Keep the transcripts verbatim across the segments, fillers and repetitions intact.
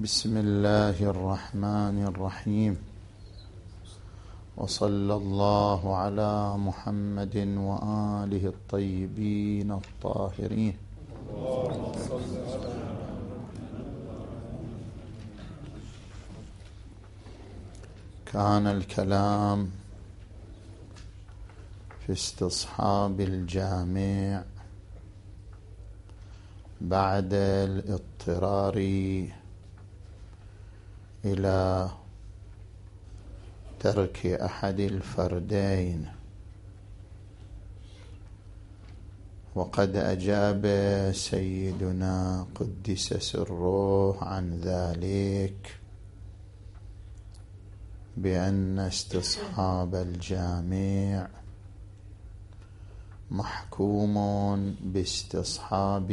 بسم الله الرحمن الرحيم، وصلى الله على محمد وآله الطيبين الطاهرين. كان الكلام في استصحاب الجامع بعد الاضطرار إلى ترك أحد الفردين، وقد أجاب سيدنا قدس سره عن ذلك بأن استصحاب الجامع محكوم باستصحاب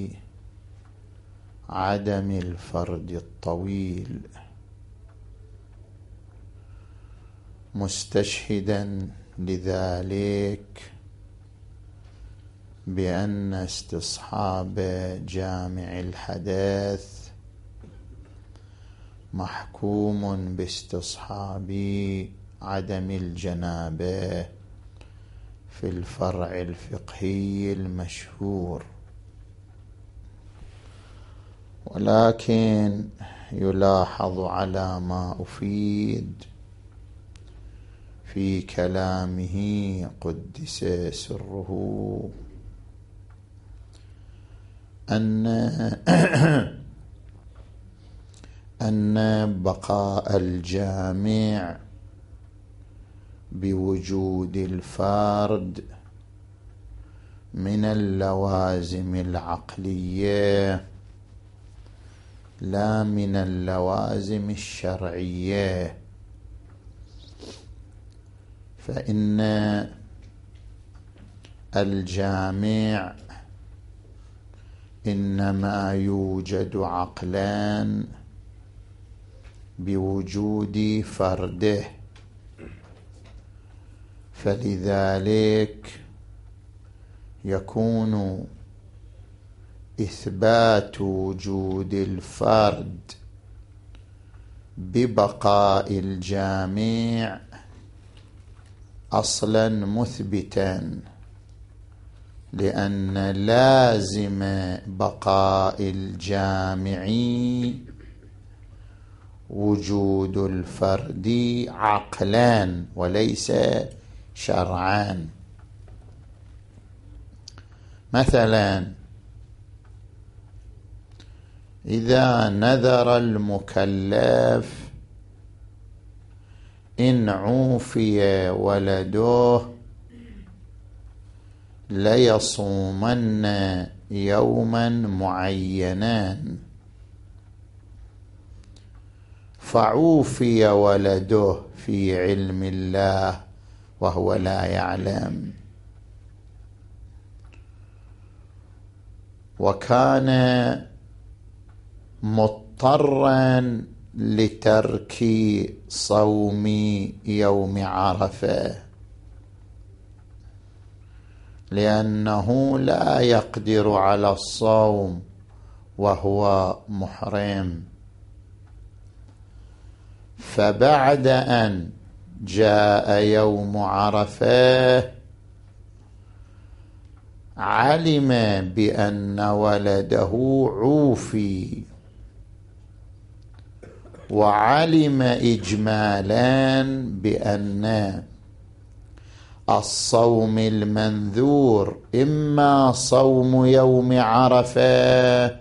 عدم الفرد الطويل، مستشهدا لذلك بأن استصحاب جامع الحدث محكوم باستصحاب عدم الجنابة في الفرع الفقهي المشهور. ولكن يلاحظ على ما أفيد في كلامه قدس سره أن أن بقاء الجامع بوجود الفرد من اللوازم العقلية لا من اللوازم الشرعية، فإن الجامع إنما يوجد عقلان بوجود فرده، فلذلك يكون إثبات وجود الفرد ببقاء الجامع أصلا مثبتا، لأن لازم بقاء الجامع وجود الفرد عقلان وليس شرعان. مثلا إذا نذر المكلف إن عوفي ولده ليصومن يوما معينا، فعوفي ولده في علم الله وهو لا يعلم، وكان مضطرا لترك صوم يوم عرفة لأنه لا يقدر على الصوم وهو محرم، فبعد أن جاء يوم عرفة علم بأن ولده عوفي، وعلم إجمالا بأن الصوم المنذور إما صوم يوم عرفة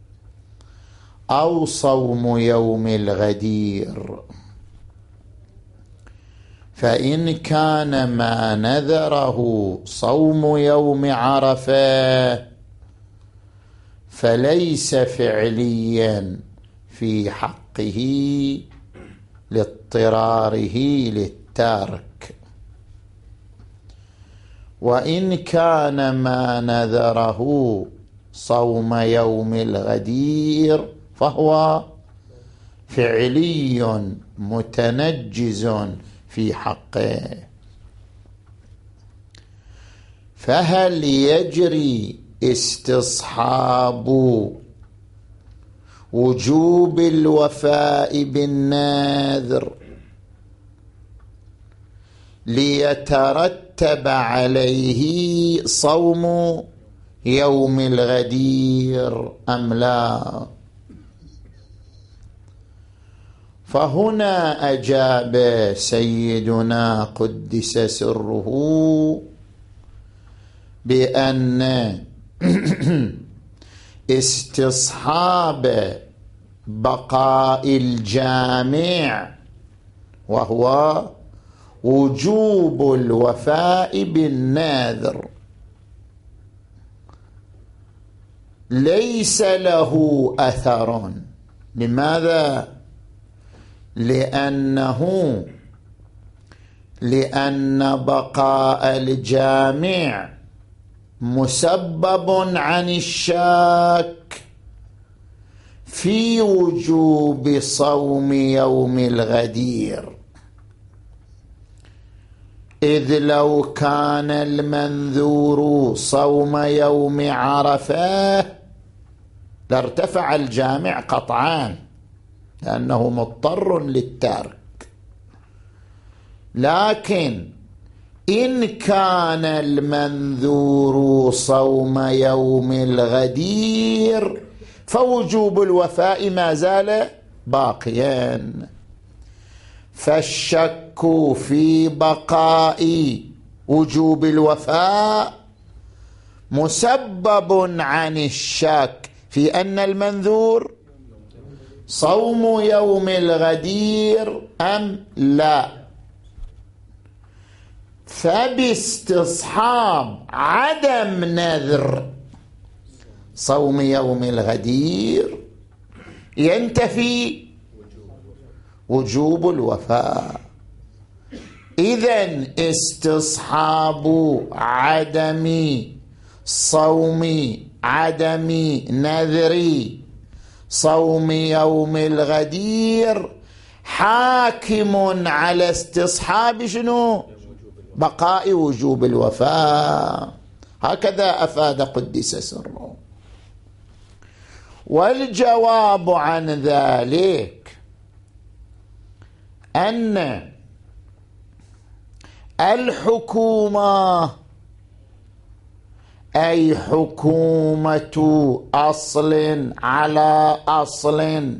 أو صوم يوم الغدير، فإن كان ما نذره صوم يوم عرفة فليس فعليا في حقه لاضطراره للترك، وإن كان ما نذره صوم يوم الغدير فهو فعلي متنجز في حقه. فهل يجري استصحاب وجوب الوفاء بالنذر ليترتب عليه صوم يوم الغدير أم لا؟ فهنا أجاب سيدنا قدس سره بأن استصحاب بقاء الجامع وهو وجوب الوفاء بالنذر ليس له أثر. لماذا؟ لأنه لأن بقاء الجامع مسبب عن الشاك في وجوب صوم يوم الغدير، إذ لو كان المنذور صوم يوم عرفة لارتفع الجامع قطعان لأنه مضطر للترك، لكن إن كان المنذور صوم يوم الغدير فوجوب الوفاء ما زال باقيا. فالشك في بقاء وجوب الوفاء مسبب عن الشك في أن المنذور صوم يوم الغدير أم لا. فباستصحاب عدم نذر صوم يوم الغدير ينتفي وجوب الوفاء. إذن استصحاب عدم صوم عدم نذر صوم يوم الغدير حاكم على استصحاب شنو؟ بقاء وجوب الوفاء. هكذا أفاد قدس سره. والجواب عن ذلك أن الحكومة أي حكومة أصل على أصل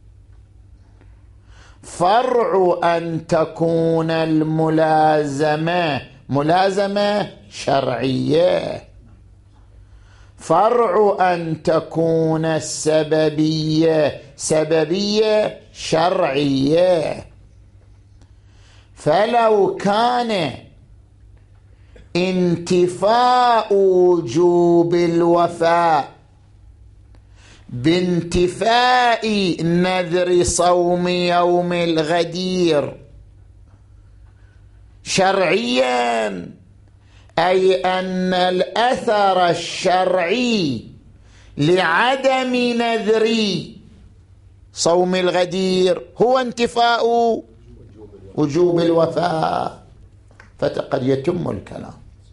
فرع أن تكون الملازمة ملازمة شرعية، فرع أن تكون السببية سببية شرعية. فلو كان انتفاء وجوب الوفاء بانتفاء نذر صوم يوم الغدير شرعيا، أي أن الأثر الشرعي لعدم نذر صوم الغدير هو انتفاء وجوب الوفاء، فقد يتم الكلام.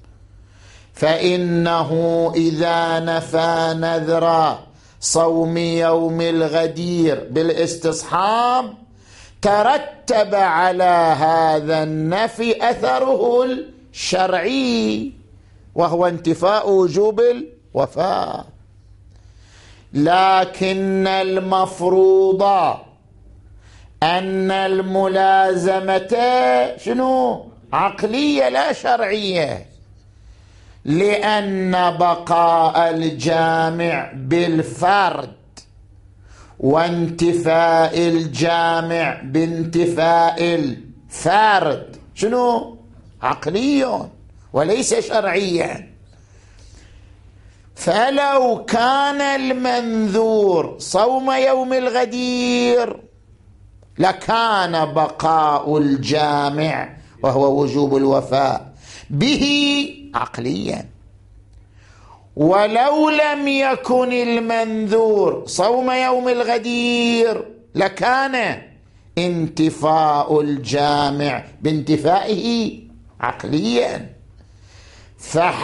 فإنه إذا نفى نذر صوم يوم الغدير بالاستصحاب ترتب على هذا النفي أثره الشرعي وهو انتفاء وجوب الوفاء. لكن المفروض أن الملازمة شنو؟ عقلية لا شرعية، لأن بقاء الجامع بالفرد وانتفاء الجامع بانتفاء الفرد شنو؟ عقلي وليس شرعيا. فلو كان المنذور صوم يوم الغدير لكان بقاء الجامع وهو وجوب الوفاء به عقليا، ولو لم يكن المنذور صوم يوم الغدير لكان انتفاء الجامع بانتفائه عقليا.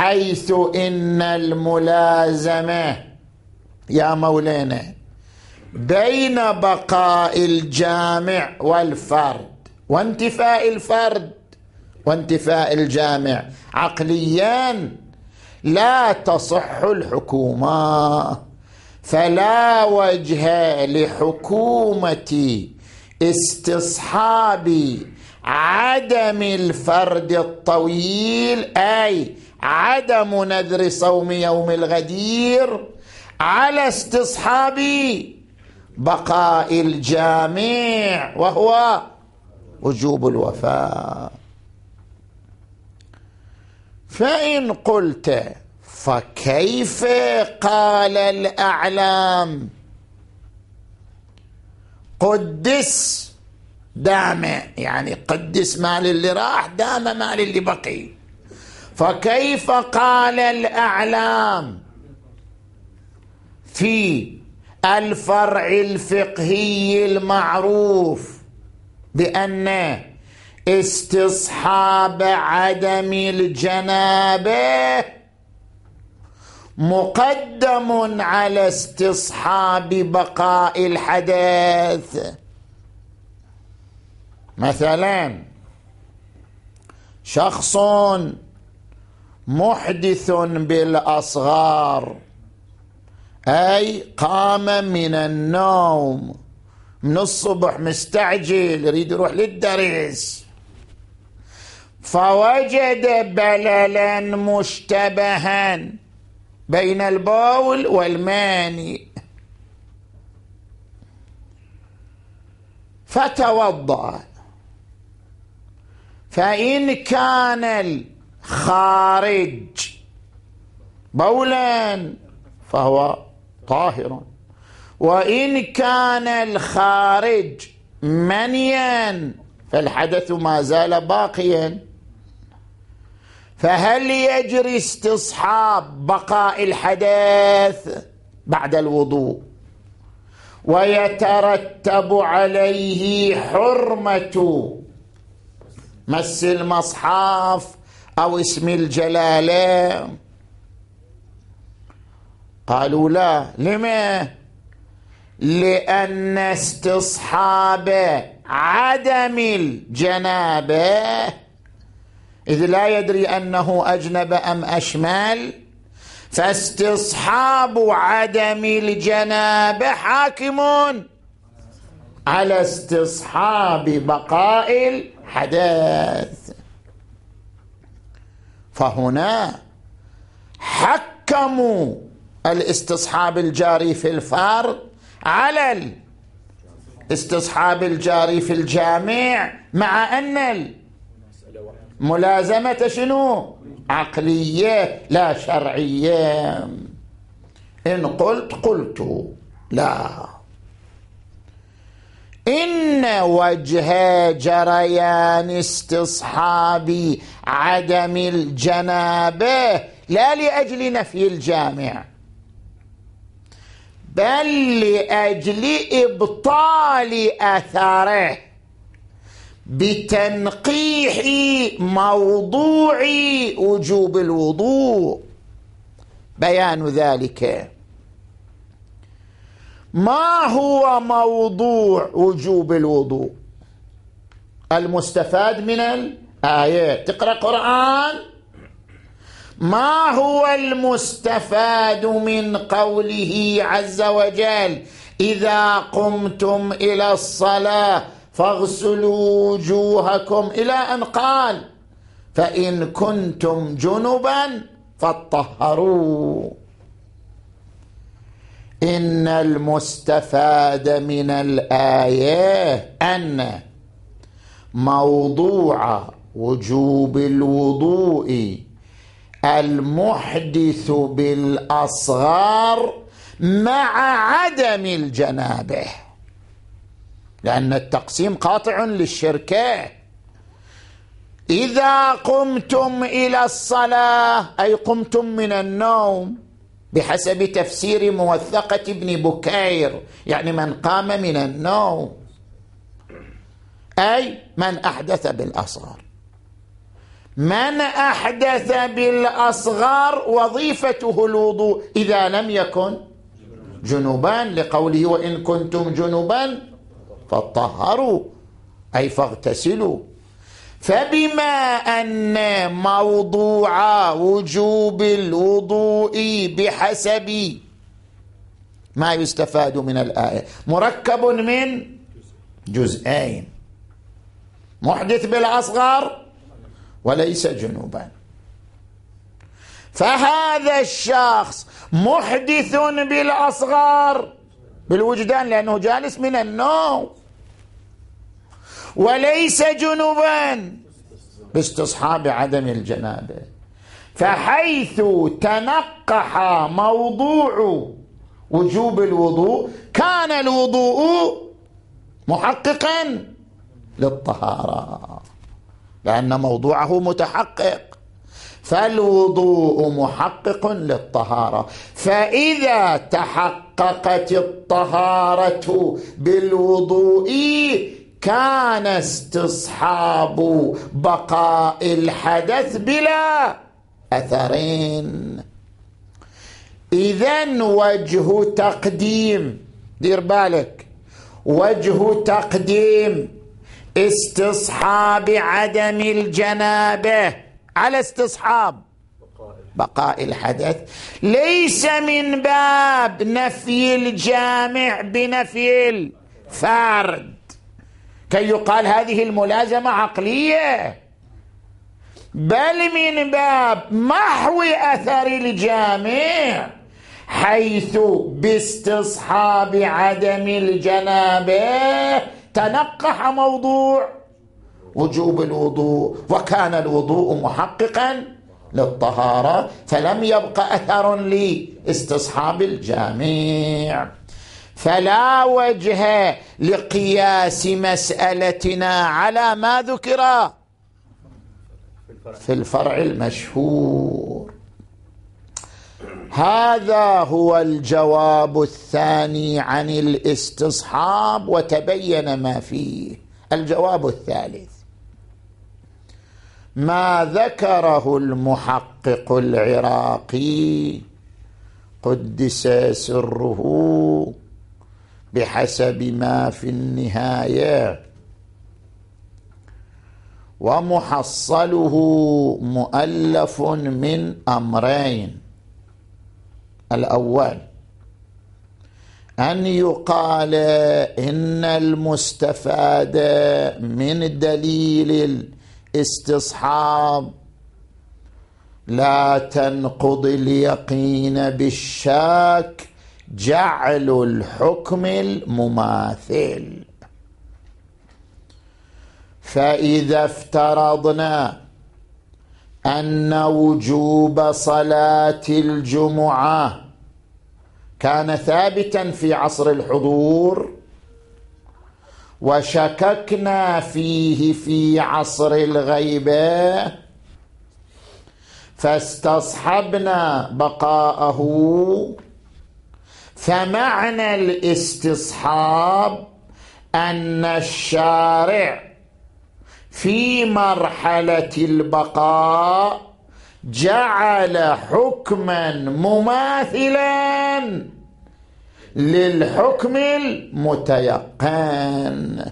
فحيث إن الملازمة يا مولانا بين بقاء الجامع والفرد وانتفاء الفرد وانتفاء الجامع. عقليا لا تصح الحكومة، فلا وجه لحكومة استصحاب عدم الفرد الطويل، أي عدم نذر صوم يوم الغدير، على استصحاب بقاء الجامع وهو وجوب الوفاء. فإن قلت فكيف قال الأعلام قدس دام، يعني قدس مال اللي راح دام مال اللي بقي، فكيف قال الأعلام في الفرع الفقهي المعروف بأن استصحاب عدم الجنابة مقدم على استصحاب بقاء الحدث؟ مثلا شخص محدث بالأصغار، أي قام من النوم من الصبح مستعجل يريد يروح للدرس، فوجد بللا مشتبها بين البول والماني، فتوضأ، فإن كان الخارج بولا فهو طاهر، وإن كان الخارج منيا فالحدث ما زال باقيا، فهل يجري استصحاب بقاء الحدث بعد الوضوء ويترتب عليه حرمة مس المصحف أو اسم الجلالة؟ قالوا لا. لما؟ لأن استصحاب عدم الجنابة إذ لا يدري أنه أجنب أم أشمل، فاستصحاب عدم الجنابة حاكم على استصحاب بقاء الحدث. فهنا حكموا الاستصحاب الجاري في الفرد على الاستصحاب الجاري في الجامع، مع أن الملازمة شنو؟ عقلية لا شرعية. إن قلت قلت لا، إن وجه جريان استصحاب عدم الجنابة لا لأجل نفي الجامع، بل لأجل إبطال أثره بتنقيح موضوع وجوب الوضوء. بيان ذلك: ما هو موضوع وجوب الوضوء المستفاد من الآيات؟ تقرأ قرآن، ما هو المستفاد من قوله عز وجل إذا قمتم إلى الصلاة فاغسلوا وجوهكم، إلى أن قال فإن كنتم جنبا فاطهروا؟ إن المستفاد من الآية أن موضوع وجوب الوضوء المحدث بالأصغار مع عدم الجنابه، لأن التقسيم قاطع للشركة. إذا قمتم إلى الصلاة أي قمتم من النوم بحسب تفسير موثقة ابن بكير، يعني من قام من النوم، أي من أحدث بالأصغر. من أحدث بالأصغر وظيفته الوضوء إذا لم يكن جنبا، لقوله وإن كنتم جنبا فطهروا أي فاغتسلوا. فبما أن موضوع وجوب الوضوء بحسب ما يستفاد من الآية مركب من جزئين، محدث بالأصغر وليس جنوبا، فهذا الشخص محدث بالأصغر بالوجدان لأنه جالس من النوم، وليس جنوبا باستصحاب عدم الجنابة. فحيث تنقح موضوع وجوب الوضوء كان الوضوء محققا للطهارة لأن موضوعه متحقق، فالوضوء محقق للطهارة. فإذا تحققت الطهارة بالوضوء كان استصحاب بقاء الحدث بلا أثرين. إذن وجه تقديم، دير بالك، وجه تقديم استصحاب عدم الجنابة على استصحاب بقاء الحدث ليس من باب نفي الجامع بنفي الفرد كي يقال هذه الملازمة عقلية، بل من باب محو أثر الجامع، حيث باستصحاب عدم الجنابة تنقح موضوع وجوب الوضوء، وكان الوضوء محققا للطهارة فلم يبق أثر لاستصحاب الجامع. فلا وجه لقياس مسألتنا على ما ذكر في الفرع المشهور. هذا هو الجواب الثاني عن الاستصحاب وتبين ما فيه. الجواب الثالث ما ذكره المحقق العراقي قدس سره بحسب ما في النهاية، ومحصله مؤلف من أمرين: الأول أن يقال إن المستفاد من دليل الاستصحاب لا تنقض اليقين بالشك جعل الحكم المماثل. فإذا افترضنا أن وجوب صلاة الجمعة كان ثابتا في عصر الحضور وشككنا فيه في عصر الغيبة فاستصحبنا بقاءه، فمعنى الاستصحاب أن الشارع في مرحلة البقاء جعل حكما مماثلا للحكم المتيقن.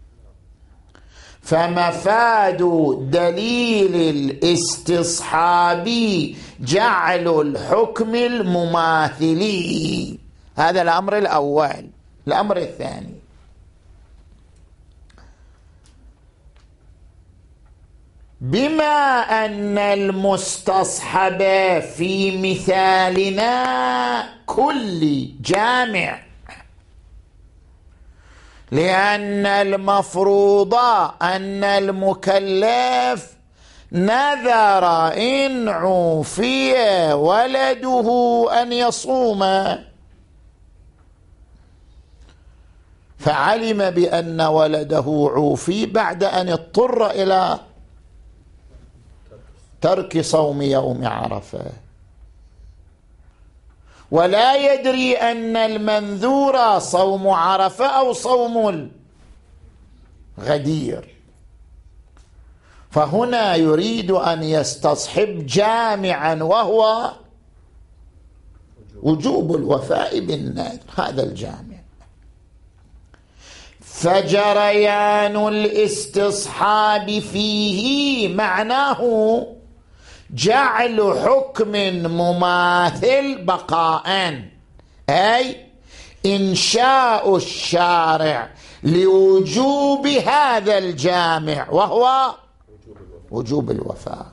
فمفاد دليل الاستصحاب جعل الحكم المماثل. هذا الأمر الأول. الأمر الثاني بما أن المستصحب في مثالنا كل جامع، لأن المفروض أن المكلف نذر إن عوفي ولده أن يصوم، فعلم بأن ولده عوفي بعد أن اضطر إلى ترك صوم يوم عرفة، ولا يدري أن المنذور صوم عرفة أو صوم الغدير، فهنا يريد أن يستصحب جامعا وهو وجوب الوفاء بالنذر، هذا الجامع. فجريان الاستصحاب فيه معناه جعل حكم مماثل بقاء، أي إنشاء الشارع لوجوب هذا الجامع وهو وجوب الوفاء.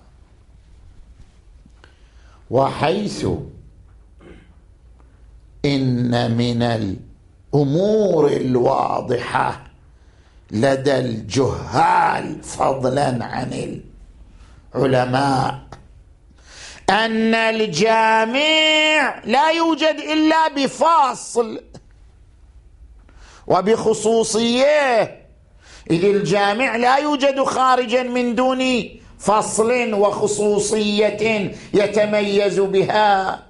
وحيث إن من الأمور الواضحة لدى الجهال فضلا عن العلماء أن الجامع لا يوجد إلا بفاصل وبخصوصية، إذ الجامع لا يوجد خارجا من دون فصل وخصوصية يتميز بها.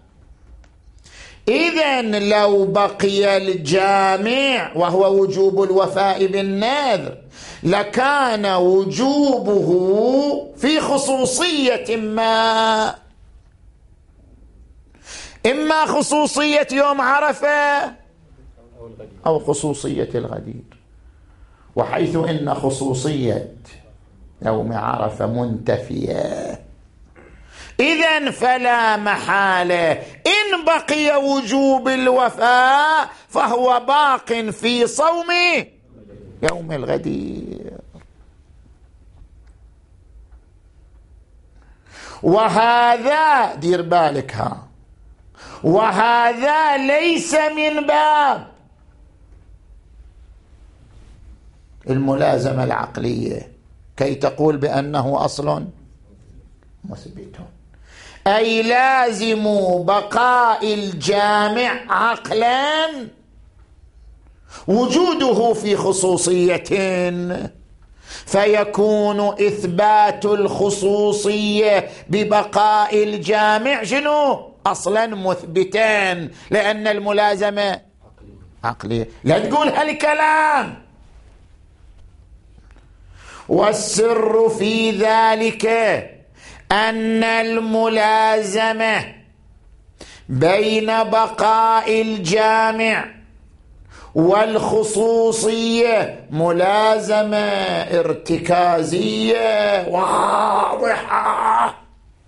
إذن لو بقي الجامع وهو وجوب الوفاء بالنذر لكان وجوبه في خصوصية ما، إما خصوصية يوم عرفة أو خصوصية الغدير. وحيث إن خصوصية يوم عرفة منتفية، إذن فلا محالة إن بقي وجوب الوفاء فهو باق في صوم يوم الغدير. وهذا دير بالك ها، وهذا ليس من باب الملازمة العقلية كي تقول بأنه أصل مثبت، أي لازم بقاء الجامع عقلا وجوده في خصوصية، فيكون إثبات الخصوصية ببقاء الجامع شنو؟ أصلا مثبتان، لأن الملازمة عقلية. لا تقول هالكلام. والسر في ذلك أن الملازمة بين بقاء الجامع والخصوصية ملازمة ارتكازية واضحة،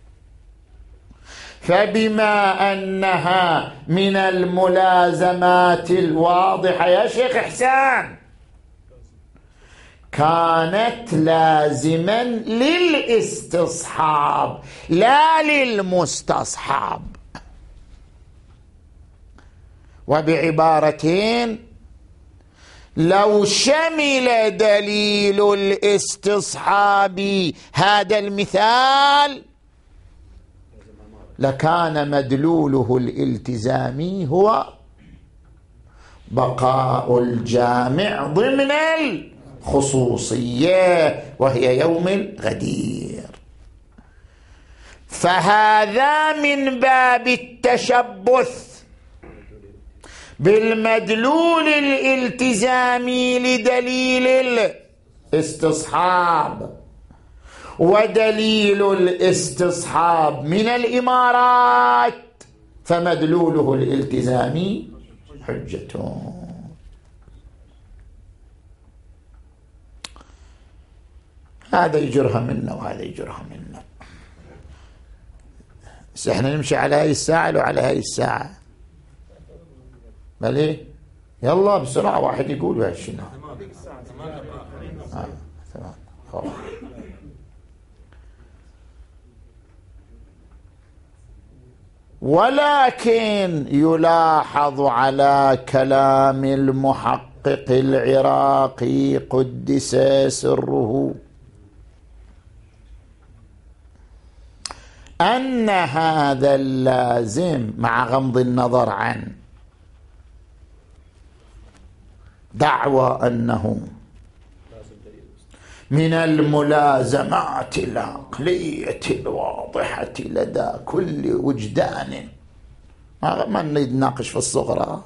فبما أنها من الملازمات الواضحة يا شيخ إحسان كانت لازما للاستصحاب لا للمستصحاب. وبعبارتين لو شمل دليل الاستصحاب هذا المثال لكان مدلوله الالتزامي هو بقاء الجامع ضمن الخصوصية وهي يوم الغدير. فهذا من باب التشبث بالمدلول الالتزامي لدليل الاستصحاب، ودليل الاستصحاب من الإمارات فمدلوله الالتزامي حجة. هذا يجرها منا وهذا يجرها منا. بس احنا نمشي على هاي الساعة لو على هاي الساعة بلي يلا بسرعة واحد يقول هالشنو آه. تمام. ولكن يلاحظ على كلام المحقق العراقي قدس سره أن هذا اللازم مع غمض النظر عن دعوى أنه من الملازمات العقلية الواضحة لدى كل وجدان، ما نتناقش في الصغرى،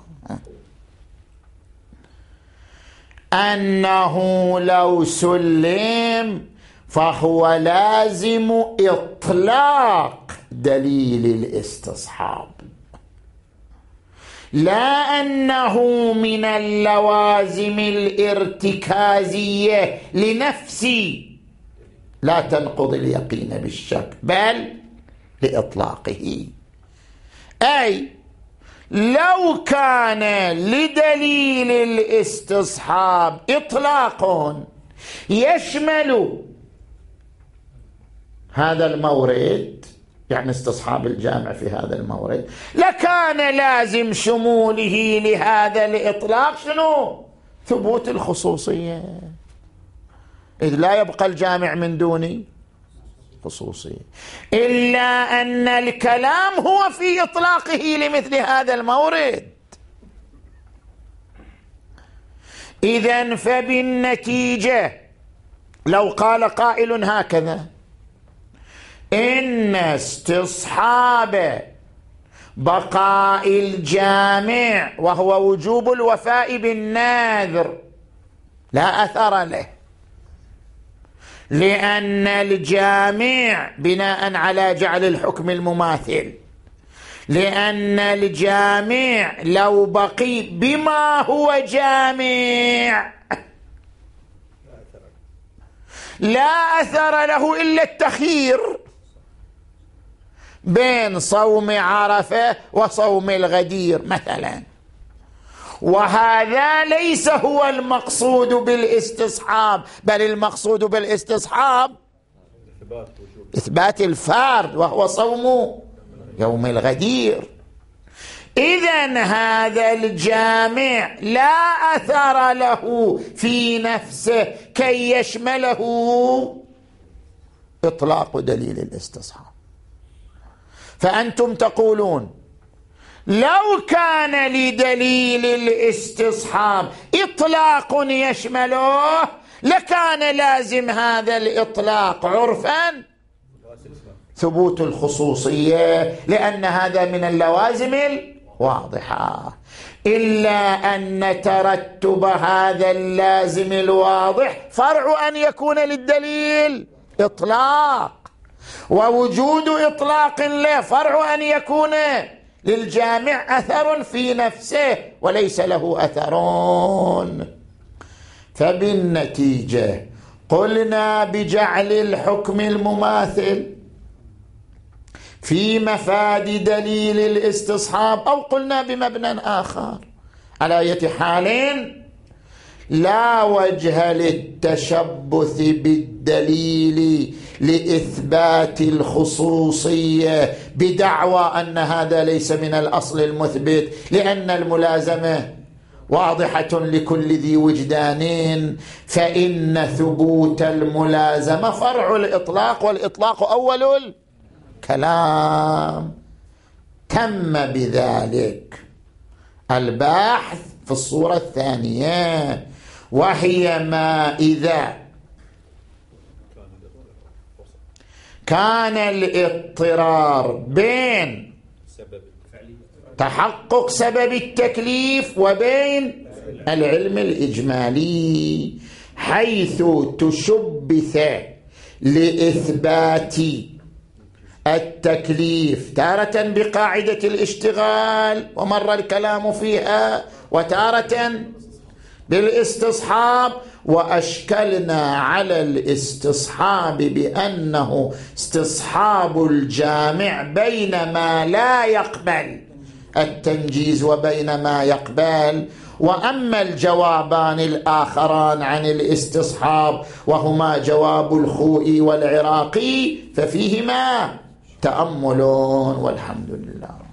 أنه لو سلم فهو لازم إطلاق دليل الاستصحاب. لا أنه من اللوازم الارتكازية لنفسي لا تنقض اليقين بالشك، بل لإطلاقه. أي لو كان لدليل الاستصحاب إطلاق يشمل هذا المورد، يعني استصحاب الجامع في هذا المورد، لكان لازم شموله لهذا الإطلاق شنو؟ ثبوت الخصوصية، إذ لا يبقى الجامع من دون خصوصية، إلا أن الكلام هو في إطلاقه لمثل هذا المورد. إذن فبالنتيجة لو قال قائل هكذا: إن استصحاب بقاء الجامع وهو وجوب الوفاء بالناذر لا أثر له، لأن الجامع بناء على جعل الحكم المماثل، لأن الجامع لو بقي بما هو جامع لا أثر له إلا التخيير بين صوم عرفة وصوم الغدير مثلا، وهذا ليس هو المقصود بالاستصحاب، بل المقصود بالاستصحاب إثبات الفرد وهو صوم يوم الغدير. إذن هذا الجامع لا أثر له في نفسه كي يشمله إطلاق دليل الاستصحاب. فأنتم تقولون لو كان لدليل الاستصحاب إطلاق يشمله لكان لازم هذا الإطلاق عرفا ثبوت الخصوصية، لأن هذا من اللوازم الواضحة، إلا أن ترتب هذا اللازم الواضح فرع أن يكون للدليل إطلاق، ووجود إطلاق له فرع أن يكون للجامع أثر في نفسه وليس له أثرون. فبالنتيجة قلنا بجعل الحكم المماثل في مفاد دليل الاستصحاب، أو قلنا بمبنى آخر، على أي حال لا وجه للتشبث بالدليل لإثبات الخصوصية بدعوى أن هذا ليس من الأصل المثبت، لأن الملازمة واضحة لكل ذي وجدان، فإن ثبوت الملازمة فرع الإطلاق، والإطلاق أول الكلام. تم بذلك البحث في الصورة الثانية، وهي ما إذا كان الاضطرار بين تحقق سبب التكليف وبين العلم الإجمالي، حيث تشبث لإثبات التكليف تارة بقاعدة الاشتغال ومر الكلام فيها، وتارة بالاستصحاب، وأشكلنا على الاستصحاب بأنه استصحاب الجامع بين ما لا يقبل التنجيز وبين ما يقبل. وأما الجوابان الآخران عن الاستصحاب وهما جواب الخوئي والعراقي ففيهما تأمل، والحمد لله.